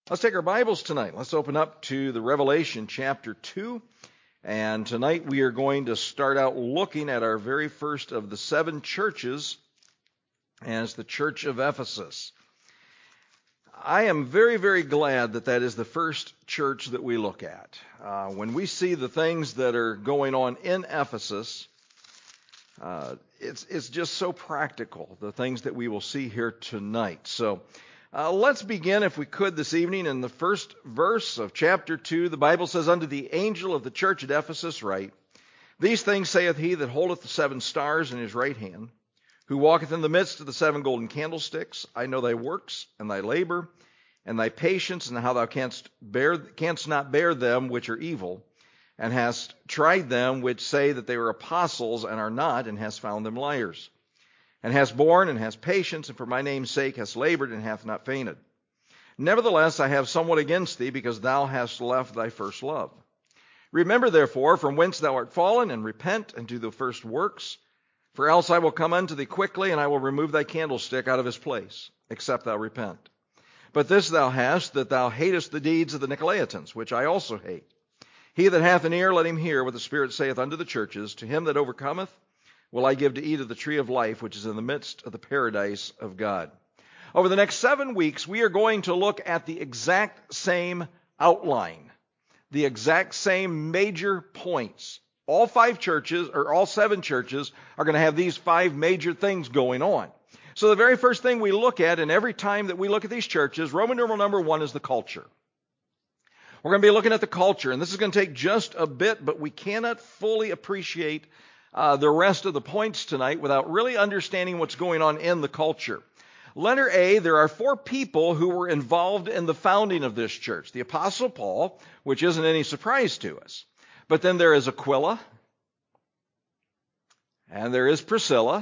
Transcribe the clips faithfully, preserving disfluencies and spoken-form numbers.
Let's take our Bibles tonight. Let's open up to the Revelation chapter two. And tonight we are going to start out looking at our very first of the seven churches, as the Church of Ephesus. I am very, very glad that that is the first church that we look at. Uh, when we see the things that are going on in Ephesus, uh, it's, it's just so practical, the things that we will see here tonight. So Uh, let's begin, if we could, this evening in the first verse of chapter two. The Bible says, "Unto the angel of the church at Ephesus write, These things saith he that holdeth the seven stars in his right hand, who walketh in the midst of the seven golden candlesticks. I know thy works, and thy labor, and thy patience, and how thou canst bear, canst not bear them which are evil, and hast tried them which say that they are apostles, and are not, and hast found them liars. And hast borne, and hast patience, and for my name's sake hast labored, and hath not fainted. Nevertheless, I have somewhat against thee, because thou hast left thy first love. Remember therefore from whence thou art fallen, and repent, and do the first works. For else I will come unto thee quickly, and I will remove thy candlestick out of his place, except thou repent. But this thou hast, that thou hatest the deeds of the Nicolaitans, which I also hate. He that hath an ear, let him hear what the Spirit saith unto the churches. To him that overcometh will I give to eat of the tree of life, which is in the midst of the paradise of God." Over the next seven weeks, we are going to look at the exact same outline, the exact same major points. All five churches, or all seven churches, are going to have these five major things going on. So the very first thing we look at, and every time that we look at these churches, Roman numeral number one is the culture. We're going to be looking at the culture, and this is going to take just a bit, but we cannot fully appreciate Uh, the rest of the points tonight without really understanding what's going on in the culture. Letter A, there are four people who were involved in the founding of this church. The Apostle Paul, which isn't any surprise to us. But then there is Aquila, and there is Priscilla,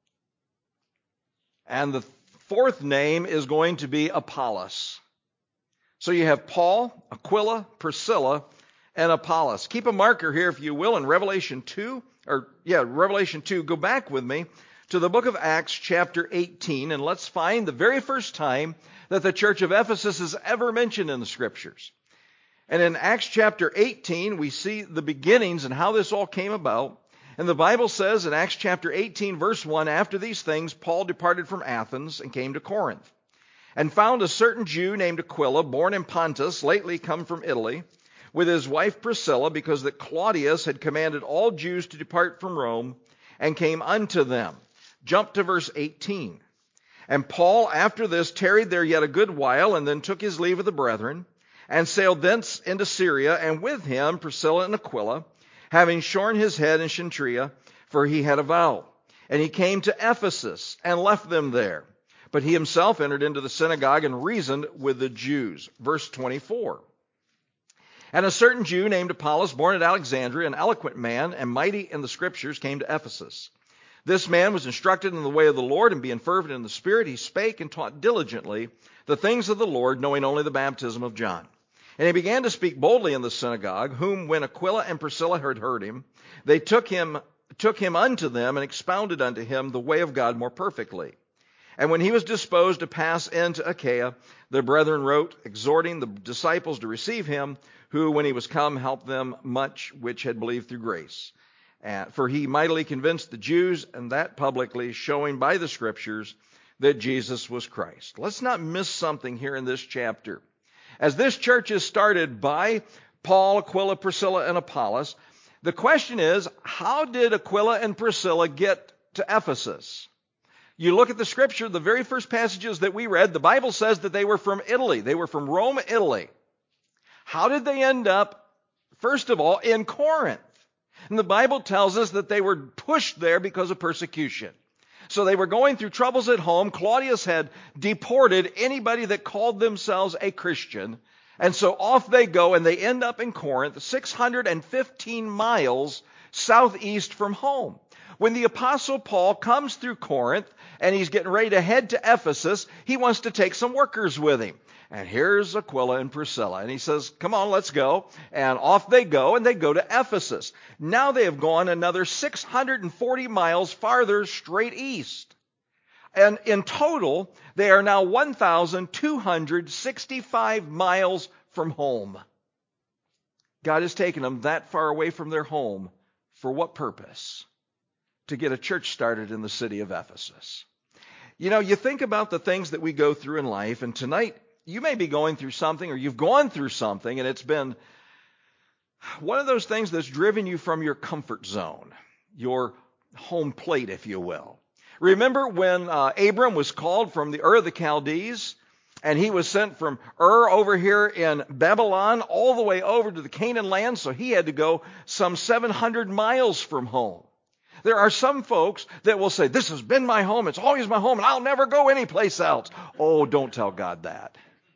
and the fourth name is going to be Apollos. So you have Paul, Aquila, Priscilla, and Apollos. Keep a marker here, if you will, in Revelation two. Or, yeah, Revelation two, go back with me to the book of Acts chapter eighteen, and let's find the very first time that the church of Ephesus is ever mentioned in the Scriptures. And in Acts chapter eighteen, we see the beginnings and how this all came about. And the Bible says in Acts chapter eighteen, verse one, "After these things, Paul departed from Athens and came to Corinth, and found a certain Jew named Aquila, born in Pontus, lately come from Italy, with his wife Priscilla, because that Claudius had commanded all Jews to depart from Rome, and came unto them." Jump to verse eighteen. "And Paul after this tarried there yet a good while, and then took his leave of the brethren, and sailed thence into Syria, and with him Priscilla and Aquila, having shorn his head in Cenchrea, for he had a vow. And he came to Ephesus, and left them there. But he himself entered into the synagogue, and reasoned with the Jews." Verse twenty-four. "And a certain Jew named Apollos, born at Alexandria, an eloquent man and mighty in the Scriptures, came to Ephesus. This man was instructed in the way of the Lord, and being fervent in the Spirit, he spake and taught diligently the things of the Lord, knowing only the baptism of John. And he began to speak boldly in the synagogue, whom when Aquila and Priscilla had heard him, they took him, took him unto them, and expounded unto him the way of God more perfectly. And when he was disposed to pass into Achaia, the brethren wrote, exhorting the disciples to receive him, who, when he was come, helped them much which had believed through grace. Uh, for he mightily convinced the Jews, and that publicly, showing by the Scriptures that Jesus was Christ." Let's not miss something here in this chapter. As this church is started by Paul, Aquila, Priscilla, and Apollos, the question is, how did Aquila and Priscilla get to Ephesus? You look at the Scripture, the very first passages that we read, the Bible says that they were from Italy. They were from Rome, Italy. How did they end up, first of all, in Corinth? And the Bible tells us that they were pushed there because of persecution. So they were going through troubles at home. Claudius had deported anybody that called themselves a Christian. And so off they go, and they end up in Corinth, six hundred fifteen miles southeast from home. When the Apostle Paul comes through Corinth, and he's getting ready to head to Ephesus, he wants to take some workers with him. And here's Aquila and Priscilla. And he says, come on, let's go. And off they go, and they go to Ephesus. Now they have gone another six hundred forty miles farther straight east. And in total, they are now one thousand two hundred sixty-five miles from home. God has taken them that far away from their home. For what purpose? To get a church started in the city of Ephesus. You know, you think about the things that we go through in life, and tonight you may be going through something, or you've gone through something, and it's been one of those things that's driven you from your comfort zone, your home plate, if you will. Remember when uh, Abram was called from the Ur of the Chaldees, and he was sent from Ur over here in Babylon all the way over to the Canaan land, so he had to go some seven hundred miles from home. There are some folks that will say, this has been my home, it's always my home, and I'll never go anyplace else. Oh, don't tell God that.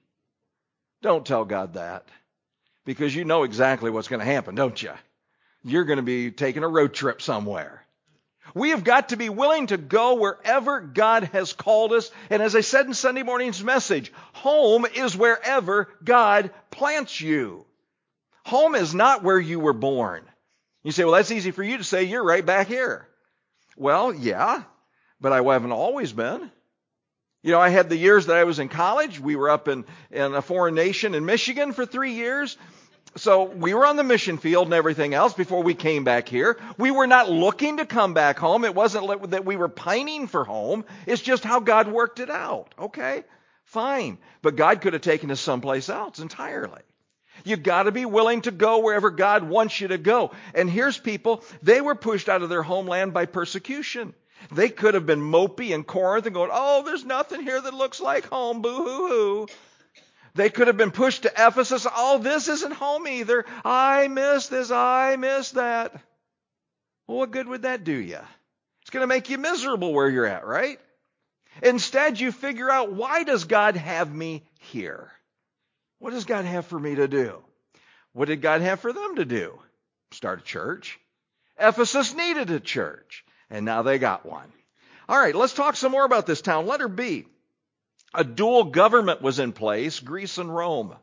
Don't tell God that. Because you know exactly what's going to happen, don't you? You're going to be taking a road trip somewhere. We have got to be willing to go wherever God has called us. And as I said in Sunday morning's message, home is wherever God plants you. Home is not where you were born. You say, well, that's easy for you to say. You're right back here. Well, yeah, but I haven't always been. You know, I had the years that I was in college. We were up in, in a foreign nation in Michigan for three years. So we were on the mission field and everything else before we came back here. We were not looking to come back home. It wasn't that we were pining for home. It's just how God worked it out. Okay, fine. But God could have taken us someplace else entirely. You've got to be willing to go wherever God wants you to go. And here's people, they were pushed out of their homeland by persecution. They could have been mopey in Corinth and going, oh, there's nothing here that looks like home, boo-hoo-hoo. They could have been pushed to Ephesus. Oh, this isn't home either. I miss this. I miss that. Well, what good would that do you? It's going to make you miserable where you're at, right? Instead, you figure out, why does God have me here? What does God have for me to do? What did God have for them to do? Start a church. Ephesus needed a church, and now they got one. All right, let's talk some more about this town. Letter B. A dual government was in place, Greece and Rome.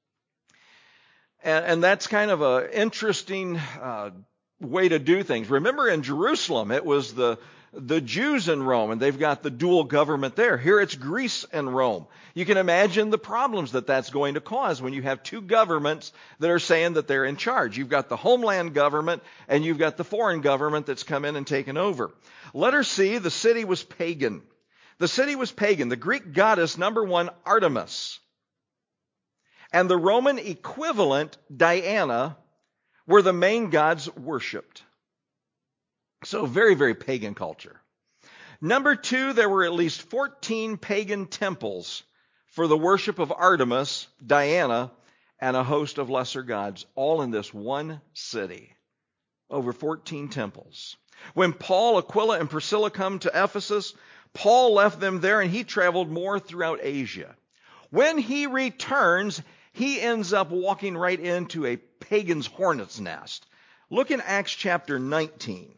And, and that's kind of an interesting uh, way to do things. Remember, in Jerusalem, it was the, the Jews in Rome, and they've got the dual government there. Here it's Greece and Rome. You can imagine the problems that that's going to cause when you have two governments that are saying that they're in charge. You've got the homeland government, and you've got the foreign government that's come in and taken over. Letter C, the city was pagan. The city was pagan. The Greek goddess, number one, Artemis, and the Roman equivalent, Diana, were the main gods worshipped. So very, very pagan culture. Number two, there were at least fourteen pagan temples for the worship of Artemis, Diana, and a host of lesser gods, all in this one city. Over fourteen temples. When Paul, Aquila, and Priscilla come to Ephesus, Paul left them there, and he traveled more throughout Asia. When he returns, he ends up walking right into a pagan's hornet's nest. Look in Acts chapter nineteen.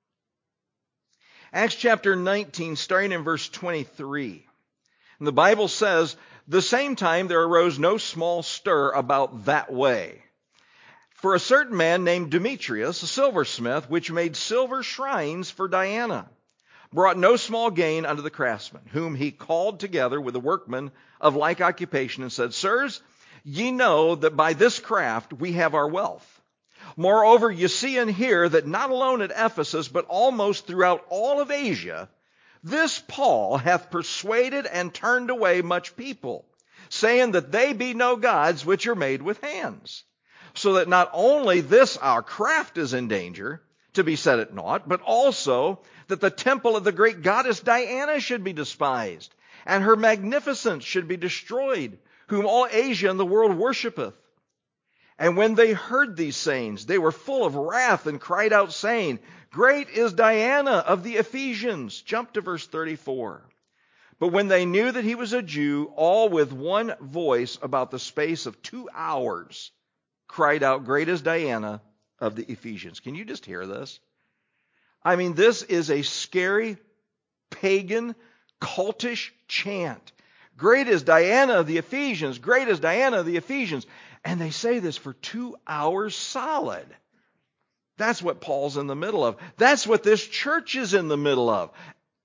Acts chapter nineteen, starting in verse twenty-three. And the Bible says, the same time there arose no small stir about that way. For a certain man named Demetrius, a silversmith, which made silver shrines for Diana, brought no small gain unto the craftsmen, whom he called together with the workmen of like occupation, and said, Sirs, ye know that by this craft we have our wealth. Moreover, ye see and hear that not alone at Ephesus, but almost throughout all of Asia, this Paul hath persuaded and turned away much people, saying that they be no gods which are made with hands. So that not only this our craft is in danger, to be set at naught, but also that the temple of the great goddess Diana should be despised, and her magnificence should be destroyed, whom all Asia and the world worshipeth. And when they heard these sayings, they were full of wrath and cried out, saying, Great is Diana of the Ephesians. Jump to verse thirty-four. But when they knew that he was a Jew, all with one voice about the space of two hours cried out, Great is Diana of the Ephesians. Can you just hear this? I mean, this is a scary, pagan, cultish chant. Great is Diana of the Ephesians. Great is Diana of the Ephesians. And they say this for two hours solid. That's what Paul's in the middle of. That's what this church is in the middle of.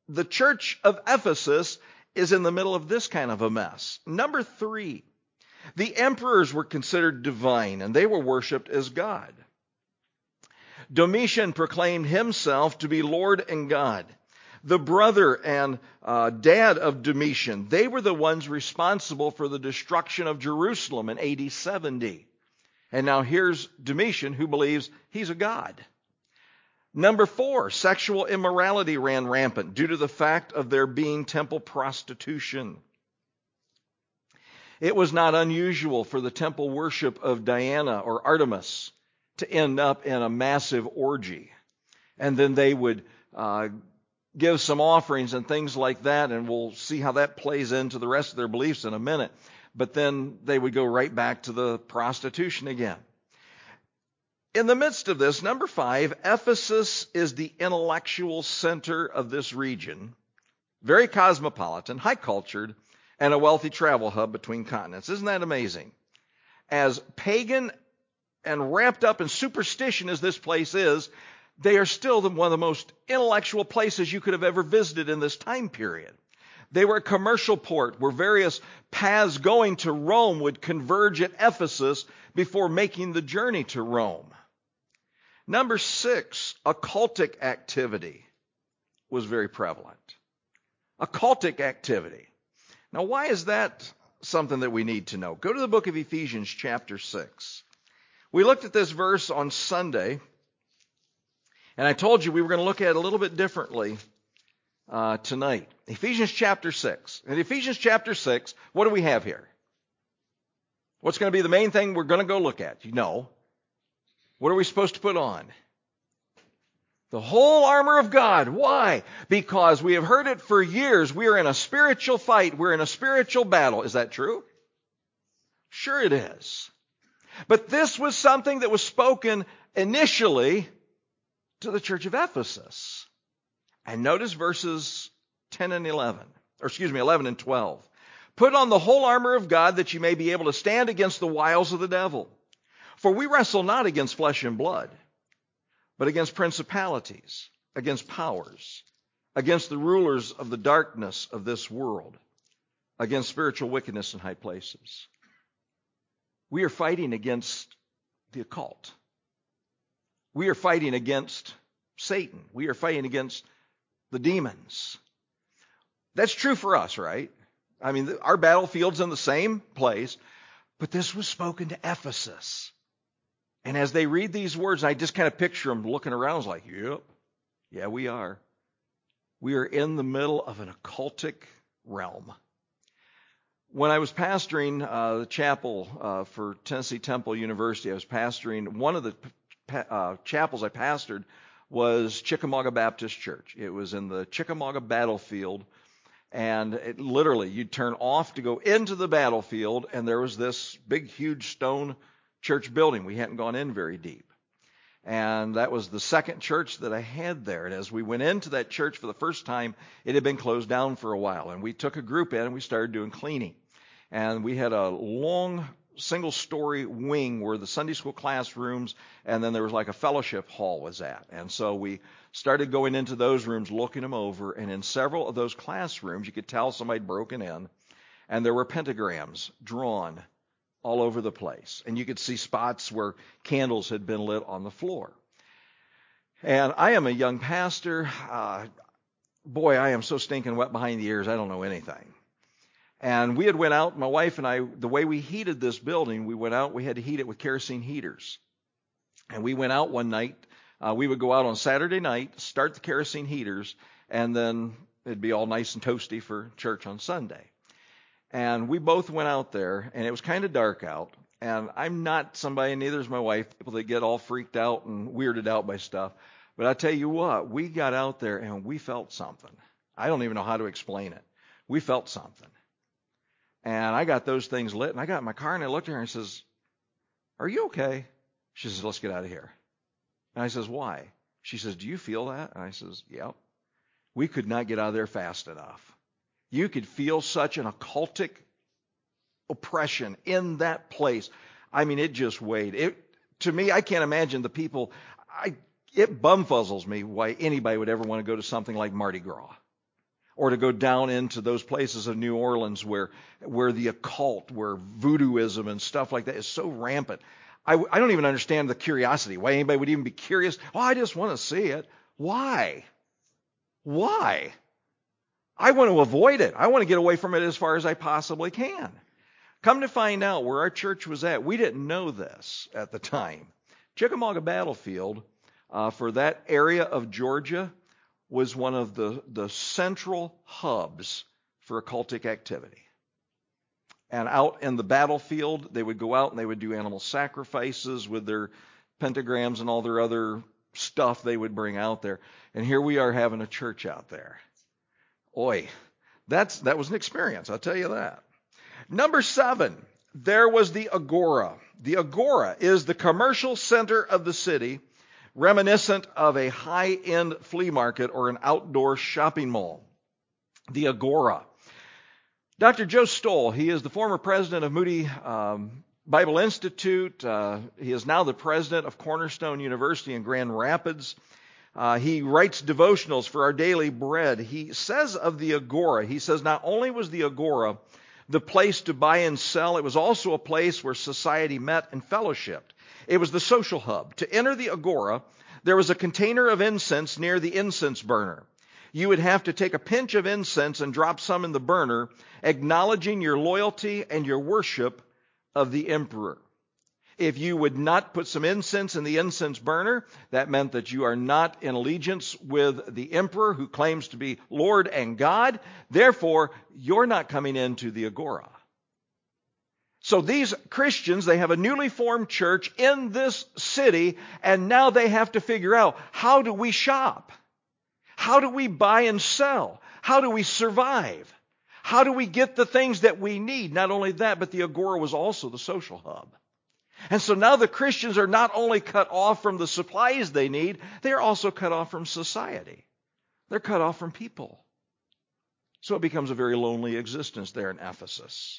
the church of Ephesus is in the middle of this kind of a mess. Number three, the emperors were considered divine, and they were worshipped as God. Domitian proclaimed himself to be Lord and God. The brother and uh, dad of Domitian, they were the ones responsible for the destruction of Jerusalem in A D seventy. And now here's Domitian, who believes he's a god. Number four, sexual immorality ran rampant due to the fact of there being temple prostitution. It was not unusual for the temple worship of Diana or Artemis to end up in a massive orgy. And then they would uh, give some offerings and things like that, and we'll see how that plays into the rest of their beliefs in a minute. But then they would go right back to the prostitution again. In the midst of this, number five, Ephesus is the intellectual center of this region, very cosmopolitan, high-cultured, and a wealthy travel hub between continents. Isn't that amazing? As pagan and wrapped up in superstition as this place is, they are still the, one of the most intellectual places you could have ever visited in this time period. They were a commercial port where various paths going to Rome would converge at Ephesus before making the journey to Rome. Number six, occultic activity was very prevalent. Occultic activity. Now, why is that something that we need to know? Go to the book of Ephesians chapter six. We looked at this verse on Sunday, and I told you we were going to look at it a little bit differently uh, tonight. Ephesians chapter six. In Ephesians chapter six, what do we have here? What's going to be the main thing we're going to go look at? You know. What are we supposed to put on? The whole armor of God. Why? Because we have heard it for years. We are in a spiritual fight. We're in a spiritual battle. Is that true? Sure it is. But this was something that was spoken initially to the church of Ephesus. And notice verses ten and eleven, or excuse me, eleven and twelve. Put on the whole armor of God that you may be able to stand against the wiles of the devil. For we wrestle not against flesh and blood, but against principalities, against powers, against the rulers of the darkness of this world, against spiritual wickedness in high places. We are fighting against the occult. We are fighting against Satan. We are fighting against the demons. That's true for us, right? I mean, our battlefield's in the same place, but this was spoken to Ephesus. And as they read these words, I just kind of picture them looking around. I was like, yep, yeah, we are. We are in the middle of an occultic realm. When I was pastoring uh, the chapel uh, for Tennessee Temple University, I was pastoring, one of the uh, chapels I pastored was Chickamauga Baptist Church. It was in the Chickamauga battlefield, and it literally, you'd turn off to go into the battlefield, and there was this big, huge stone church building. We hadn't gone in very deep. And that was the second church that I had there. And as we went into that church for the first time, it had been closed down for a while. And we took a group in and we started doing cleaning. And we had a long single-story wing where the Sunday school classrooms and then there was like a fellowship hall was at. And so we started going into those rooms, looking them over. And in several of those classrooms, you could tell somebody had broken in. And there were pentagrams drawn all over the place. And you could see spots where candles had been lit on the floor. And I am a young pastor. Uh, boy, I am so stinking wet behind the ears, I don't know anything. And we had went out, my wife and I, the way we heated this building, we went out, we had to heat it with kerosene heaters. And we went out one night. Uh, we would go out on Saturday night, start the kerosene heaters, and then it'd be all nice and toasty for church on Sunday. And we both went out there, and it was kind of dark out. And I'm not somebody, neither is my wife, people that get all freaked out and weirded out by stuff. But I tell you what, we got out there and we felt something. I don't even know how to explain it. We felt something. And I got those things lit, and I got in my car, and I looked at her and I says, "Are you okay?" She says, "Let's get out of here." And I says, "Why?" She says, "Do you feel that?" And I says, "Yep." We could not get out of there fast enough. You could feel such an occultic oppression in that place. I mean, it just weighed. It, to me, I can't imagine the people. I, it bumfuzzles me why anybody would ever want to go to something like Mardi Gras. or to go down into those places of New Orleans where where the occult, where voodooism and stuff like that is so rampant. I, I don't even understand the curiosity. Why anybody would even be curious? Oh, I just want to see it. Why? Why? I want to avoid it. I want to get away from it as far as I possibly can. Come to find out where our church was at, we didn't know this at the time. Chickamauga Battlefield, uh, for that area of Georgia, was one of the, the central hubs for occultic activity. And out in the battlefield, they would go out and they would do animal sacrifices with their pentagrams and all their other stuff they would bring out there. And here we are having a church out there. Oy, that's, that was an experience, I'll tell you that. Number seven, there was the Agora. The Agora is the commercial center of the city, reminiscent of a high-end flea market or an outdoor shopping mall. The Agora. Doctor Joe Stoll, he is the former president of Moody um, Bible Institute. Uh, he is now the president of Cornerstone University in Grand Rapids. Uh, he writes devotionals for Our Daily Bread. He says of the Agora, he says not only was the Agora the place to buy and sell, it was also a place where society met and fellowshipped. It was the social hub. To enter the Agora, there was a container of incense near the incense burner. You would have to take a pinch of incense and drop some in the burner, acknowledging your loyalty and your worship of the emperor. If you would not put some incense in the incense burner, that meant that you are not in allegiance with the emperor who claims to be Lord and God. Therefore, you're not coming into the Agora. So these Christians, they have a newly formed church in this city, and now they have to figure out, how do we shop? How do we buy and sell? How do we survive? How do we get the things that we need? Not only that, but the Agora was also the social hub. And so now the Christians are not only cut off from the supplies they need, they are also cut off from society. They're cut off from people. So it becomes a very lonely existence there in Ephesus.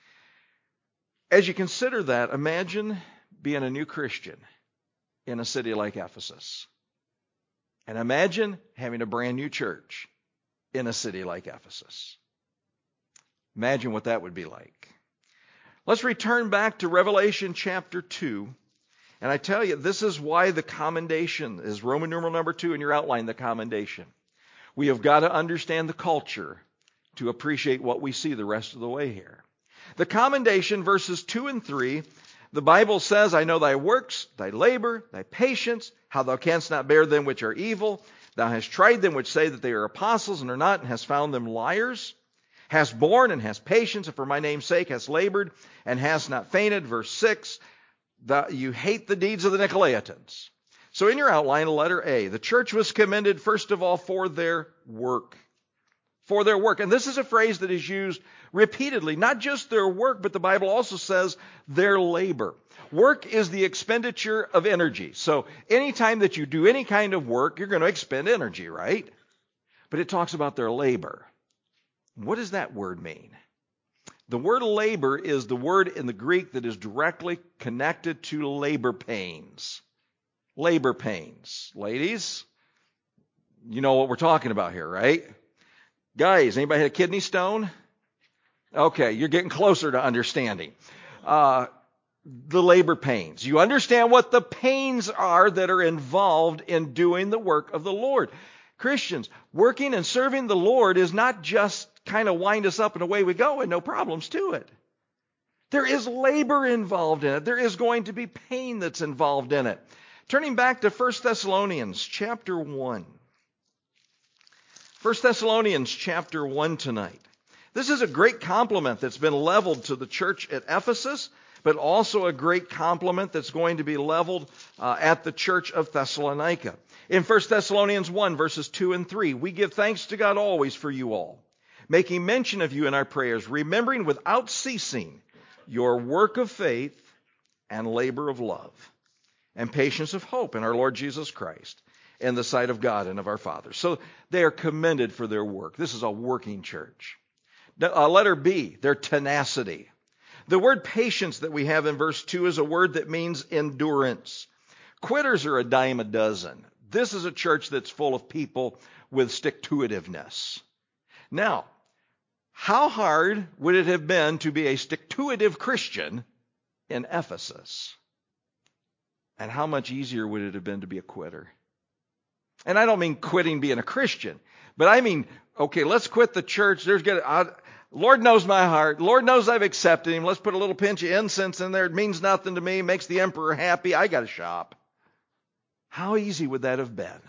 As you consider that, imagine being a new Christian in a city like Ephesus. And imagine having a brand new church in a city like Ephesus. Imagine what that would be like. Let's return back to Revelation chapter two. And I tell you, this is why the commendation is Roman numeral number two in your outline, the commendation. We have got to understand the culture to appreciate what we see the rest of the way here. The commendation, verses two and three, the Bible says, I know thy works, thy labor, thy patience, how thou canst not bear them which are evil. Thou hast tried them which say that they are apostles and are not, and hast found them liars. Hast borne and hast patience, and for my name's sake hast labored, and hast not fainted. Verse six, that you hate the deeds of the Nicolaitans. So in your outline, letter A, the church was commended first of all for their work. For their work. And this is a phrase that is used repeatedly, not just their work, but the Bible also says their labor. Work is the expenditure of energy. So anytime that you do any kind of work, you're going to expend energy, right? But it talks about their labor. What does that word mean? The word labor is the word in the Greek that is directly connected to labor pains. Labor pains. Ladies, you know what we're talking about here, right? Guys, anybody had a kidney stone? Okay, you're getting closer to understanding. Uh, the labor pains. You understand what the pains are that are involved in doing the work of the Lord. Christians, working and serving the Lord is not just kind of wind us up and away we go and no problems to it. There is labor involved in it. There is going to be pain that's involved in it. Turning back to First Thessalonians chapter one. First Thessalonians chapter one tonight. This is a great compliment that's been leveled to the church at Ephesus, but also a great compliment that's going to be leveled uh, at the church of Thessalonica. In First Thessalonians one, verses two and three, we give thanks to God always for you all, making mention of you in our prayers, remembering without ceasing your work of faith and labor of love and patience of hope in our Lord Jesus Christ, in the sight of God and of our Father. So they are commended for their work. This is a working church. Uh, letter B, their tenacity. The word patience that we have in verse two is a word that means endurance. Quitters are a dime a dozen. This is a church that's full of people with stick-to-itiveness. Now, how hard would it have been to be a stick-to-itive Christian in Ephesus? And how much easier would it have been to be a quitter? And I don't mean quitting being a Christian, but I mean, okay, let's quit the church. There's gonna, I, Lord knows my heart. Lord knows I've accepted him. Let's put a little pinch of incense in there. It means nothing to me. Makes the emperor happy. I got to shop. How easy would that have been?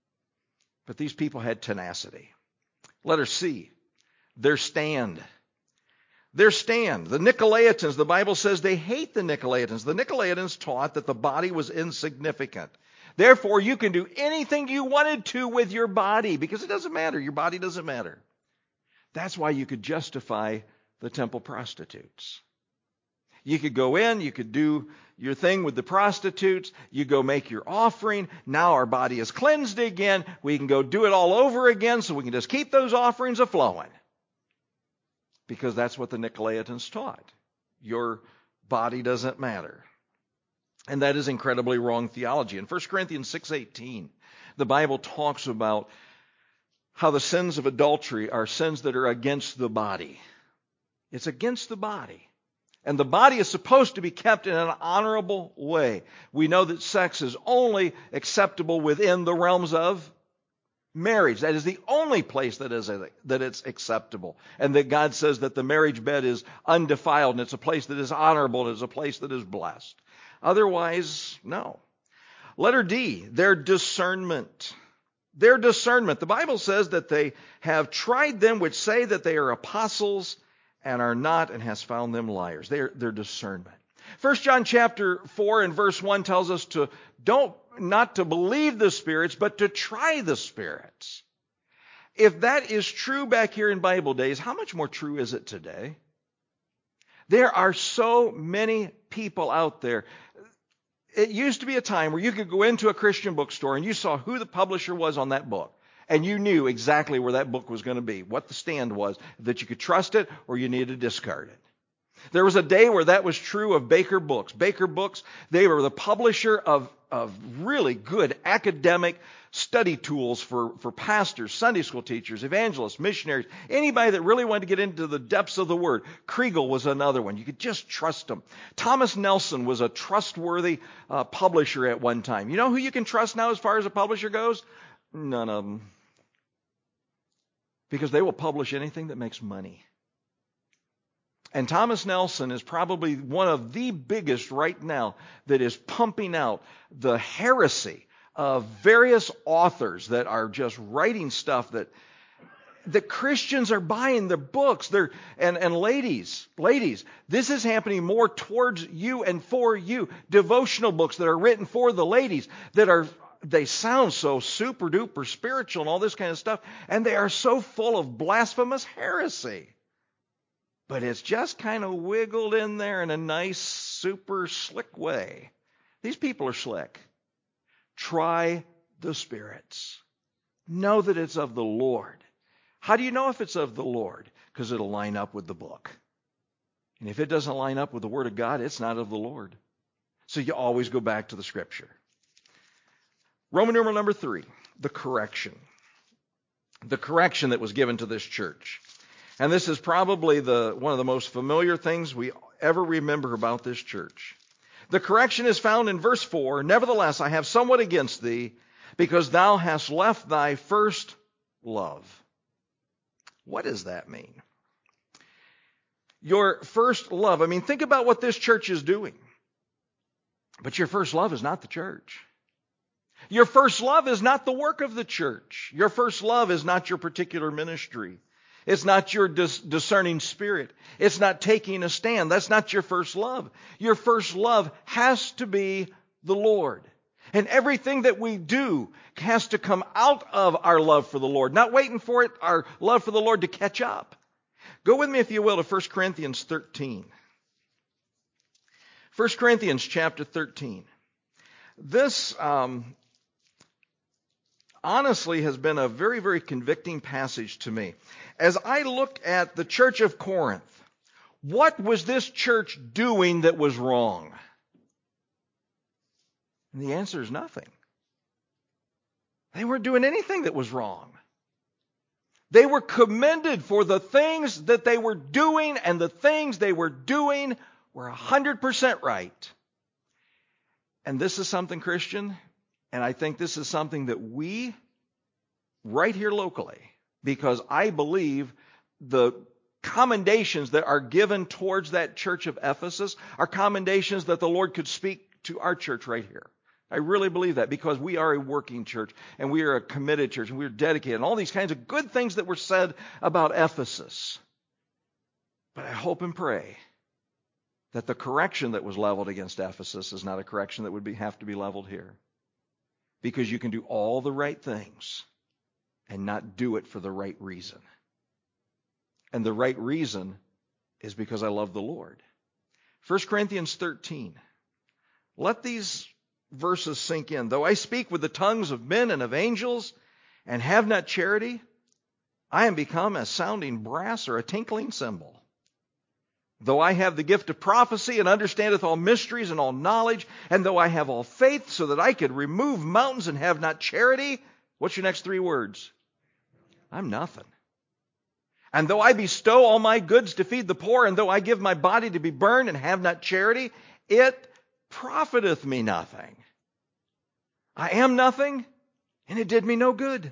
But these people had tenacity. Letter C, their stand. Their stand. The Nicolaitans, the Bible says they hate the Nicolaitans. The Nicolaitans taught that the body was insignificant. Therefore, you can do anything you wanted to with your body because it doesn't matter. Your body doesn't matter. That's why you could justify the temple prostitutes. You could go in, you could do your thing with the prostitutes, you go make your offering. Now our body is cleansed again. We can go do it all over again so we can just keep those offerings a-flowing. Because that's what the Nicolaitans taught. Your body doesn't matter. And that is incredibly wrong theology. In First Corinthians six eighteen, the Bible talks about how the sins of adultery are sins that are against the body. It's against the body. And the body is supposed to be kept in an honorable way. We know that sex is only acceptable within the realms of marriage. That is the only place that is a, that it's acceptable. And that God says that the marriage bed is undefiled and it's a place that is honorable and it's a place that is blessed. Otherwise, no. Letter D, their discernment. Their discernment. The Bible says that they have tried them which say that they are apostles and are not, and has found them liars. Their, their discernment. First John chapter four and verse one tells us to don't not to believe the spirits, but to try the spirits. If that is true back here in Bible days, how much more true is it today? There are so many people out there. It used to be a time where you could go into a Christian bookstore and you saw who the publisher was on that book. And you knew exactly where that book was going to be, what the stand was, that you could trust it or you needed to discard it. There was a day where that was true of Baker Books. Baker Books, they were the publisher of, of really good academic study tools for, for pastors, Sunday school teachers, evangelists, missionaries, anybody that really wanted to get into the depths of the Word. Kriegel was another one. You could just trust them. Thomas Nelson was a trustworthy uh, publisher at one time. You know who you can trust now as far as a publisher goes? None of them. Because they will publish anything that makes money. And Thomas Nelson is probably one of the biggest right now that is pumping out the heresy of various authors that are just writing stuff that the Christians are buying their books. They're, and, and ladies, ladies, this is happening more towards you and for you. Devotional books that are written for the ladies that are they sound so super duper spiritual and all this kind of stuff, and they are so full of blasphemous heresy. But it's just kind of wiggled in there in a nice, super slick way. These people are slick. Try the spirits. Know that it's of the Lord. How do you know if it's of the Lord? Because it'll line up with the book. And if it doesn't line up with the Word of God, it's not of the Lord. So you always go back to the Scripture. Roman numeral number three, the correction. The correction that was given to this church. And this is probably the one of the most familiar things we ever remember about this church. The correction is found in verse four. Nevertheless, I have somewhat against thee, because thou hast left thy first love. What does that mean? Your first love. I mean, think about what this church is doing. But your first love is not the church. Your first love is not the work of the church. Your first love is not your particular ministry. It's not your dis- discerning spirit. It's not taking a stand. That's not your first love. Your first love has to be the Lord. And everything that we do has to come out of our love for the Lord, not waiting for it, our love for the Lord to catch up. Go with me, if you will, to First Corinthians thirteen. First Corinthians chapter thirteen. This um, honestly has been a very, very convicting passage to me. As I look at the church of Corinth, what was this church doing that was wrong? And the answer is nothing. They weren't doing anything that was wrong. They were commended for the things that they were doing, and the things they were doing were one hundred percent right. And this is something, Christian, and I think this is something that we, right here locally, because I believe the commendations that are given towards that church of Ephesus are commendations that the Lord could speak to our church right here. I really believe that, because we are a working church and we are a committed church and we are dedicated and all these kinds of good things that were said about Ephesus. But I hope and pray that the correction that was leveled against Ephesus is not a correction that would be, have to be leveled here. Because you can do all the right things and not do it for the right reason. And the right reason is because I love the Lord. First Corinthians thirteen. Let these verses sink in. Though I speak with the tongues of men and of angels and have not charity, I am become a sounding brass or a tinkling cymbal. Though I have the gift of prophecy and understandeth all mysteries and all knowledge, and though I have all faith so that I could remove mountains and have not charity, what's your next three words? I'm nothing. And though I bestow all my goods to feed the poor, and though I give my body to be burned and have not charity, it profiteth me nothing. I am nothing, and it did me no good.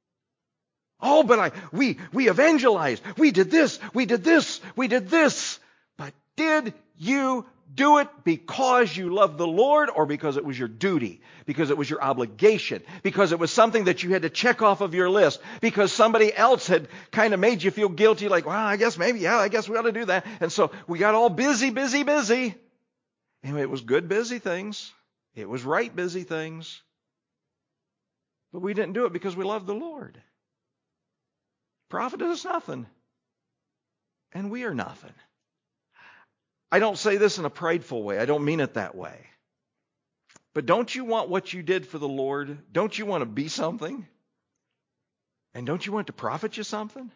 Oh, but I we we evangelized. We did this, we did this, we did this. But did you do it because you loved the Lord, or because it was your duty, because it was your obligation, because it was something that you had to check off of your list, because somebody else had kind of made you feel guilty, like, well, I guess maybe, yeah, I guess we ought to do that. And so we got all busy, busy, busy. And it was good busy things. It was right busy things. But we didn't do it because we loved the Lord. Profited us nothing. And we are nothing. I don't say this in a prideful way. I don't mean it that way. But don't you want what you did for the Lord? Don't you want to be something? And don't you want it to profit you something?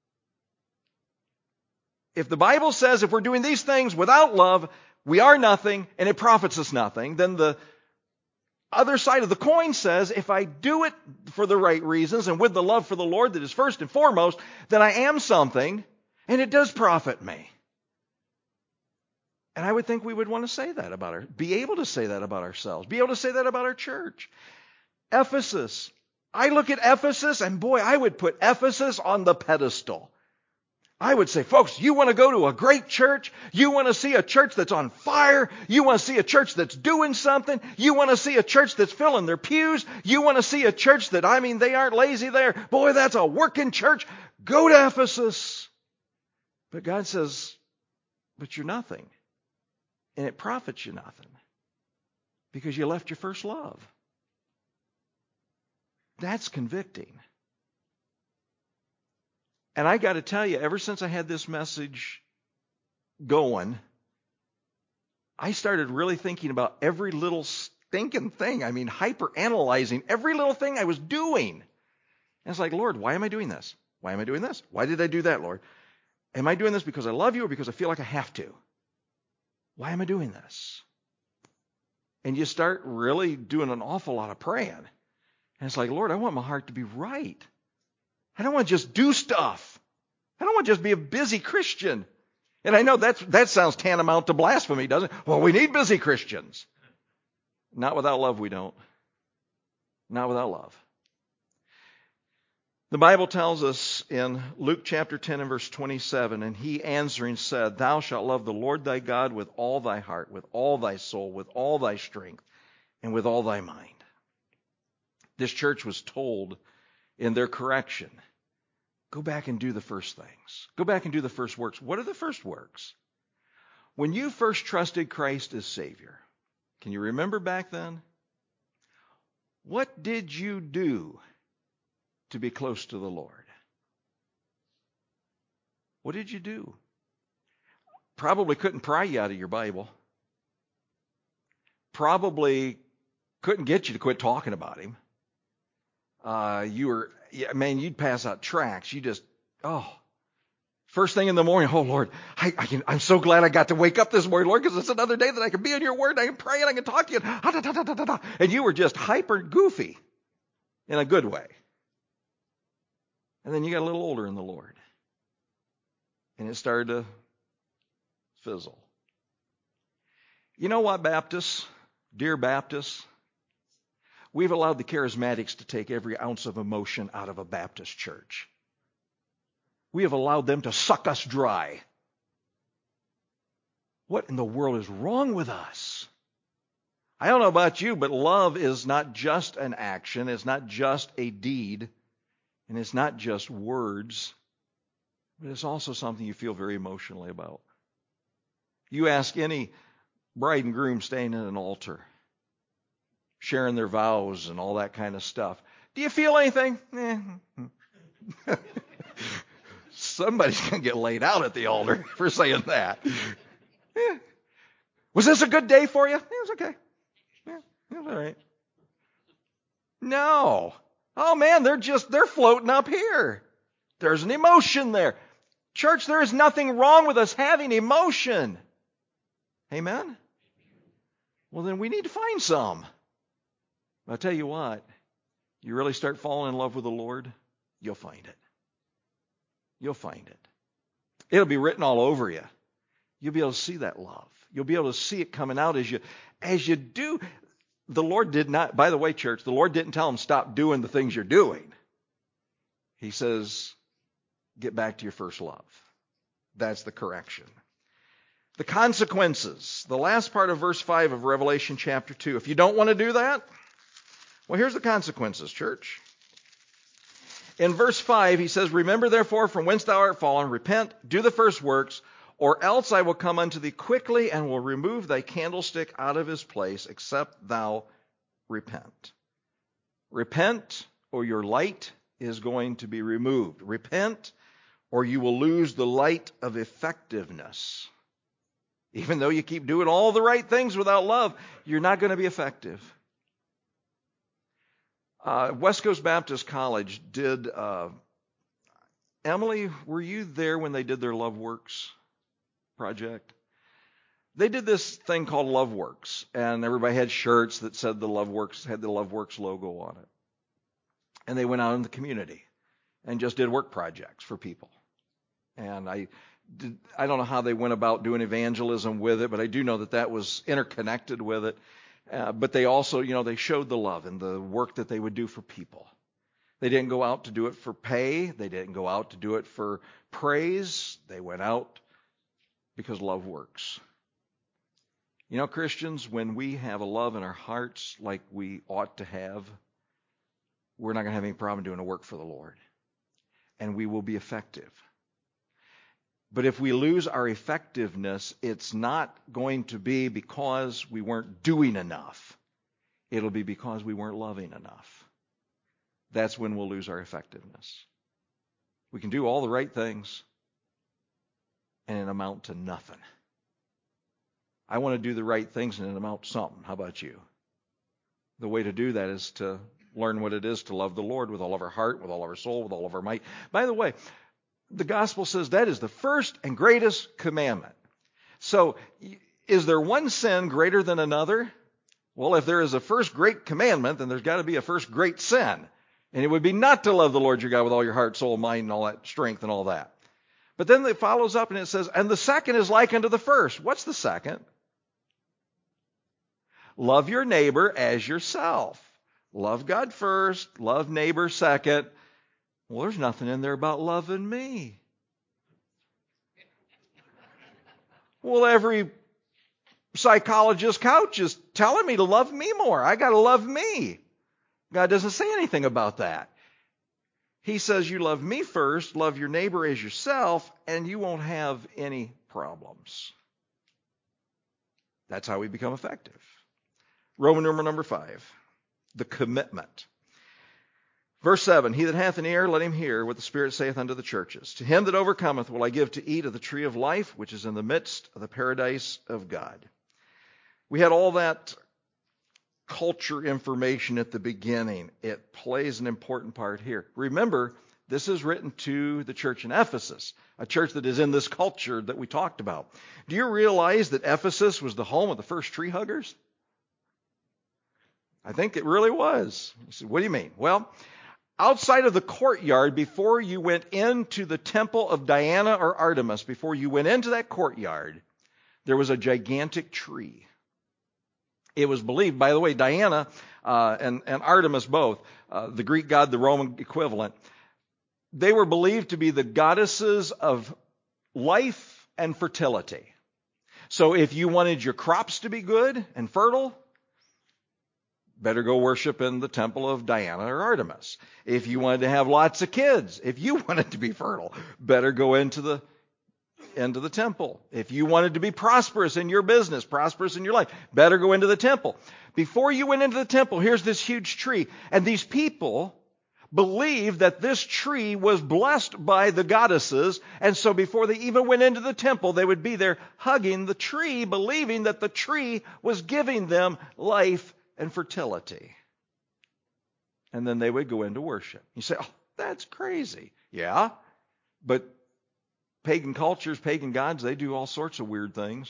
If the Bible says if we're doing these things without love, we are nothing and it profits us nothing, then the other side of the coin says if I do it for the right reasons and with the love for the Lord that is first and foremost, then I am something and it does profit me. And I would think we would want to say that about our, be able to say that about ourselves, be able to say that about our church. Ephesus. I look at Ephesus and boy, I would put Ephesus on the pedestal. I would say, folks, you want to go to a great church? You want to see a church that's on fire? You want to see a church that's doing something? You want to see a church that's filling their pews? You want to see a church that, I mean, they aren't lazy there. Boy, that's a working church. Go to Ephesus. But God says, but you're nothing. And it profits you nothing. Because you left your first love. That's convicting. And I got to tell you, ever since I had this message going, I started really thinking about every little stinking thing. I mean, hyper-analyzing every little thing I was doing. And it's like, Lord, why am I doing this? Why am I doing this? Why did I do that, Lord? Am I doing this because I love you or because I feel like I have to? Why am I doing this? And you start really doing an awful lot of praying. And it's like, Lord, I want my heart to be right. I don't want to just do stuff. I don't want to just be a busy Christian. And I know that's, that sounds tantamount to blasphemy, doesn't it? Well, we need busy Christians. Not without love, we don't. Not without love. The Bible tells us in Luke chapter ten and verse twenty-seven, and he answering said, Thou shalt love the Lord thy God with all thy heart, with all thy soul, with all thy strength, and with all thy mind. This church was told in their correction, go back and do the first things. Go back and do the first works. What are the first works? When you first trusted Christ as Savior, can you remember back then? What did you do to be close to the Lord? What did you do? Probably couldn't pry you out of your Bible. Probably couldn't get you to quit talking about Him. Uh, you were, yeah, man, you'd pass out tracts. You just, oh, first thing in the morning, oh, Lord, I, I can, I'm so glad I got to wake up this morning, Lord, because it's another day that I can be in your word, and I can pray, and I can talk to you. And you were just hyper goofy in a good way. And then you got a little older in the Lord. And it started to fizzle. You know what, Baptists? Dear Baptists, we've allowed the charismatics to take every ounce of emotion out of a Baptist church. We have allowed them to suck us dry. What in the world is wrong with us? I don't know about you, but love is not just an action. It's not just a deed. And it's not just words. But it's also something you feel very emotionally about. You ask any bride and groom staying at an altar, sharing their vows and all that kind of stuff. Do you feel anything? Eh. Somebody's going to get laid out at the altar for saying that. Yeah. Was this a good day for you? It was okay. Yeah, it was all right. No. Oh man, they're just, they're floating up here. There's an emotion there. Church, there is nothing wrong with us having emotion. Amen? Well, then we need to find some. I'll tell you what, you really start falling in love with the Lord, you'll find it. You'll find it. It'll be written all over you. You'll be able to see that love. You'll be able to see it coming out as you, as you do. The Lord did not, by the way, church, the Lord didn't tell them stop doing the things you're doing. He says, get back to your first love. That's the correction. The consequences. The last part of verse five of Revelation chapter two. If you don't want to do that, well, here's the consequences, church. In verse five, he says, remember therefore from whence thou art fallen, repent, do the first works, or else I will come unto thee quickly and will remove thy candlestick out of his place, except thou repent. Repent, or your light is going to be removed. Repent, or you will lose the light of effectiveness. Even though you keep doing all the right things without love, you're not going to be effective. Uh, West Coast Baptist College did, uh, Emily, were you there when they did their Love Works project? They did this thing called Love Works, and everybody had shirts that said the Love Works, had the Love Works logo on it. And they went out in the community and just did work projects for people. And I did, I don't know how they went about doing evangelism with it, but I do know that that was interconnected with it. Uh, but they also, you know, they showed the love and the work that they would do for people. They didn't go out to do it for pay. They didn't go out to do it for praise. They went out because love works. You know, Christians, when we have a love in our hearts like we ought to have, we're not going to have any problem doing a work for the Lord. And we will be effective. But if we lose our effectiveness, it's not going to be because we weren't doing enough. It'll be because we weren't loving enough. That's when we'll lose our effectiveness. We can do all the right things and it amount to nothing. I want to do the right things and it amount to something. How about you? The way to do that is to learn what it is to love the Lord with all of our heart, with all of our soul, with all of our might. By the way, the gospel says that is the first and greatest commandment. So, is there one sin greater than another? Well, if there is a first great commandment, then there's got to be a first great sin. And it would be not to love the Lord your God with all your heart, soul, mind, and all that strength and all that. But then it follows up and it says, and the second is like unto the first. What's the second? Love your neighbor as yourself. Love God first, love neighbor second. Well, there's nothing in there about loving me. Well, every psychologist couch is telling me to love me more. I got to love me. God doesn't say anything about that. He says you love me first, love your neighbor as yourself, and you won't have any problems. That's how we become effective. Roman number number five, the commitment. Verse seven, he that hath an ear, let him hear what the Spirit saith unto the churches. To him that overcometh will I give to eat of the tree of life, which is in the midst of the paradise of God. We had all that culture information at the beginning. It plays an important part here. Remember, this is written to the church in Ephesus, a church that is in this culture that we talked about. Do you realize that Ephesus was the home of the first tree huggers? I think it really was. You said, what do you mean? Well, outside of the courtyard, before you went into the temple of Diana or Artemis, before you went into that courtyard, there was a gigantic tree. It was believed, by the way, Diana uh, and, and Artemis both, uh, the Greek god, the Roman equivalent, they were believed to be the goddesses of life and fertility. So if you wanted your crops to be good and fertile, better go worship in the temple of Diana or Artemis. If you wanted to have lots of kids, if you wanted to be fertile, better go into the into the temple. If you wanted to be prosperous in your business, prosperous in your life, better go into the temple. Before you went into the temple, here's this huge tree. And these people believed that this tree was blessed by the goddesses. And so before they even went into the temple, they would be there hugging the tree, believing that the tree was giving them life and fertility. And then they would go into worship. You say, oh, that's crazy. Yeah, but pagan cultures, pagan gods, they do all sorts of weird things.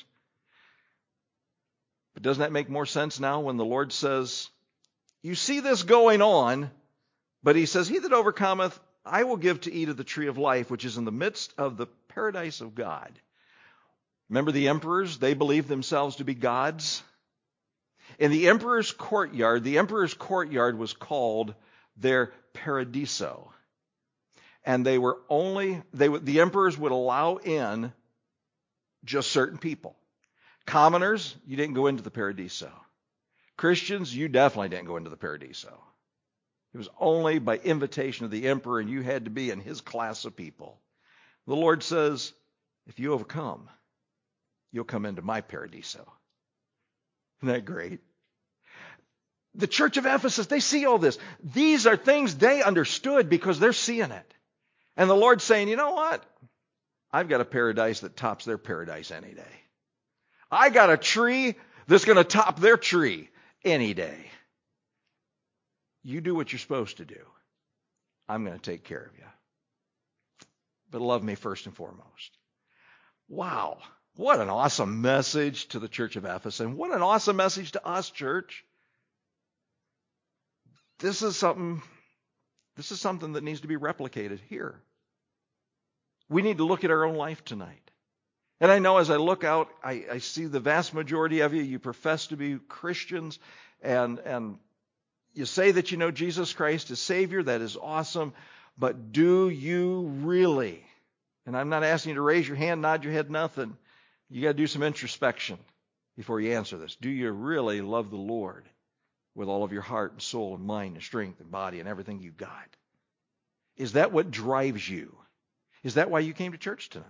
But doesn't that make more sense now when the Lord says, you see this going on, but he says, he that overcometh, I will give to eat of the tree of life, which is in the midst of the paradise of God. Remember the emperors? They believed themselves to be gods. In the emperor's courtyard, the emperor's courtyard was called their paradiso. And they were only, they the emperors would allow in just certain people. Commoners, you didn't go into the paradiso. Christians, you definitely didn't go into the paradiso. It was only by invitation of the emperor, and you had to be in his class of people. The Lord says, if you overcome, you'll come into my paradiso. Isn't that great? The church of Ephesus, they see all this. These are things they understood because they're seeing it. And the Lord's saying, you know what? I've got a paradise that tops their paradise any day. I got a tree that's going to top their tree any day. You do what you're supposed to do. I'm going to take care of you. But love me first and foremost. Wow. What an awesome message to the church of Ephesus. And what an awesome message to us, church. This is something, this is something that needs to be replicated here. We need to look at our own life tonight. And I know as I look out, I, I see the vast majority of you, you profess to be Christians, and, and you say that you know Jesus Christ as Savior. That is awesome. But do you really, and I'm not asking you to raise your hand, nod your head, nothing. You got to do some introspection before you answer this. Do you really love the Lord with all of your heart and soul and mind and strength and body and everything you've got? Is that what drives you? Is that why you came to church tonight?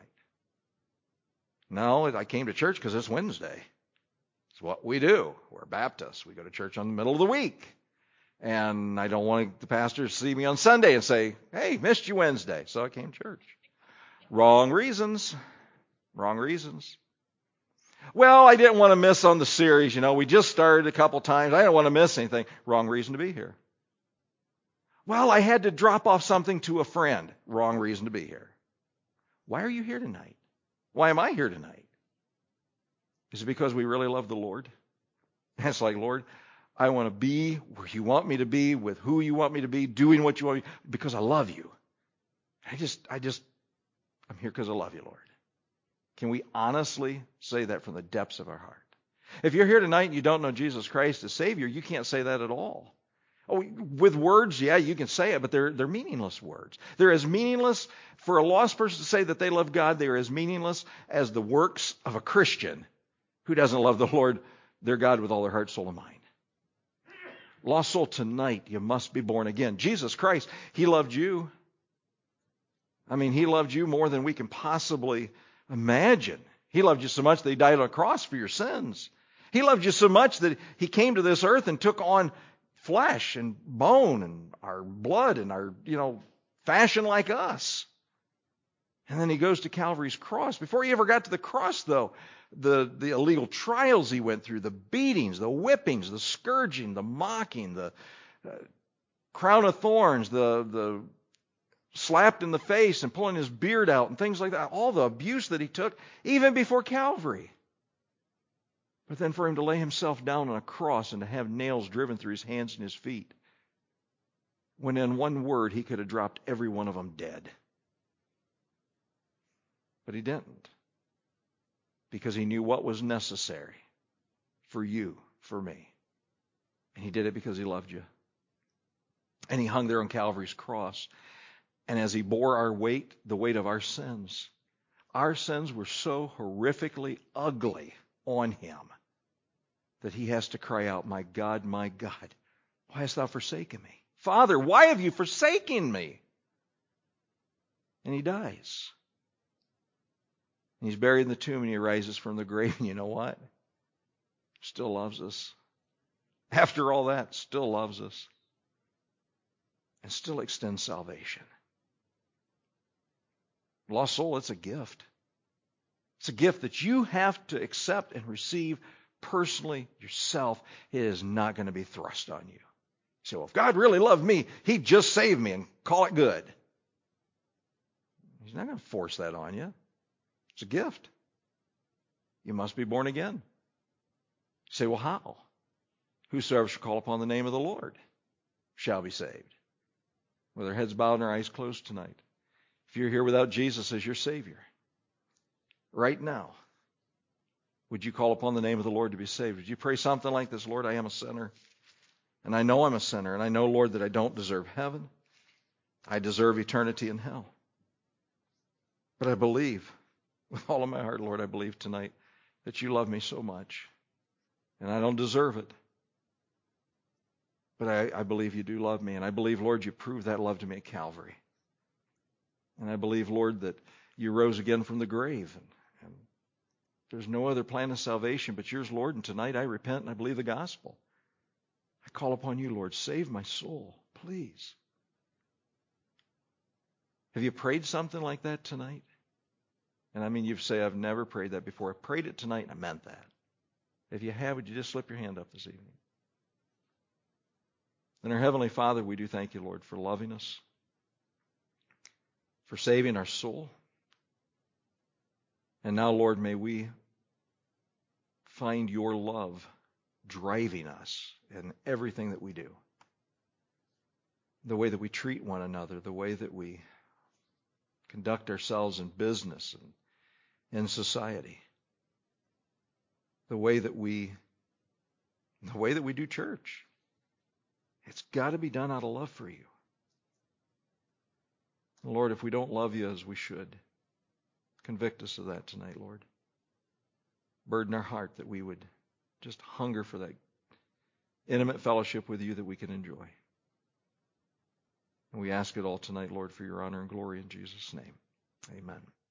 No, I came to church because it's Wednesday. It's what we do. We're Baptists. We go to church on the middle of the week. And I don't want the pastor to see me on Sunday and say, hey, missed you Wednesday. So I came to church. Wrong reasons. Wrong reasons. Well, I didn't want to miss on the series. You know, we just started a couple times. I didn't want to miss anything. Wrong reason to be here. Well, I had to drop off something to a friend. Wrong reason to be here. Why are you here tonight? Why am I here tonight? Is it because we really love the Lord? And it's like, Lord, I want to be where you want me to be, with who you want me to be, doing what you want me to, because I love you. I just, I just, I'm here because I love you, Lord. Can we honestly say that from the depths of our heart? If you're here tonight and you don't know Jesus Christ as Savior, you can't say that at all. Oh, with words, yeah, you can say it, but they're they're meaningless words. They're as meaningless for a lost person to say that they love God. They are as meaningless as the works of a Christian who doesn't love the Lord, their God, with all their heart, soul, and mind. Lost soul, tonight you must be born again. Jesus Christ, He loved you. I mean, He loved you more than we can possibly imagine. He loved you so much that He died on a cross for your sins. He loved you so much that He came to this earth and took on flesh and bone and our blood and our, you know, fashion like us. And then He goes to Calvary's cross. Before He ever got to the cross, though, the, the illegal trials He went through, the beatings, the whippings, the scourging, the mocking, the uh, crown of thorns, the, the slapped in the face and pulling His beard out and things like that, all the abuse that He took, even before Calvary. But then for Him to lay Himself down on a cross and to have nails driven through His hands and His feet. when in one word he could have dropped every one of them dead. But he didn't, because he knew what was necessary for you, for me. And he did it because he loved you. And he hung there on Calvary's cross. And as he bore our weight, the weight of our sins, our sins were so horrifically ugly on him that he has to cry out, my God, my God, why hast thou forsaken me? Father, why have you forsaken me? And he dies. And he's buried in the tomb, and he rises from the grave. And you know what? Still loves us. After all that, still loves us. And still extends salvation. Lost soul, it's a gift. It's a gift that you have to accept and receive personally yourself. It is not going to be thrust on you. So if God really loved me, he'd just save me and call it good. He's not going to force that on you. It's a gift. You must be born again. You say, well, how? Whosoever shall call upon the name of the Lord shall be saved. With our heads bowed and our eyes closed tonight. If you're here without Jesus as your Savior, right now, would you call upon the name of the Lord to be saved? Would you pray something like this? Lord, I am a sinner. And I know I'm a sinner. And I know, Lord, that I don't deserve heaven. I deserve eternity in hell. But I believe, with all of my heart, Lord, I believe tonight that you love me so much. And I don't deserve it. But I, I believe you do love me. And I believe, Lord, you proved that love to me at Calvary. And I believe, Lord, that you rose again from the grave. And, and there's no other plan of salvation but yours, Lord. And tonight I repent and I believe the gospel. I call upon you, Lord. Save my soul, please. Have you prayed something like that tonight? And I mean, you say, I've never prayed that before. I prayed it tonight and I meant that. If you have, would you just slip your hand up this evening? And our Heavenly Father, we do thank you, Lord, for loving us, for saving our soul. And now, Lord, may we find your love driving us in everything that we do. The way that we treat one another, the way that we conduct ourselves in business and in society. The way that we the way that we do church. It's got to be done out of love for you. Lord, if we don't love you as we should, convict us of that tonight, Lord. Burden our heart that we would just hunger for that intimate fellowship with you that we can enjoy. And we ask it all tonight, Lord, for your honor and glory in Jesus' name. Amen.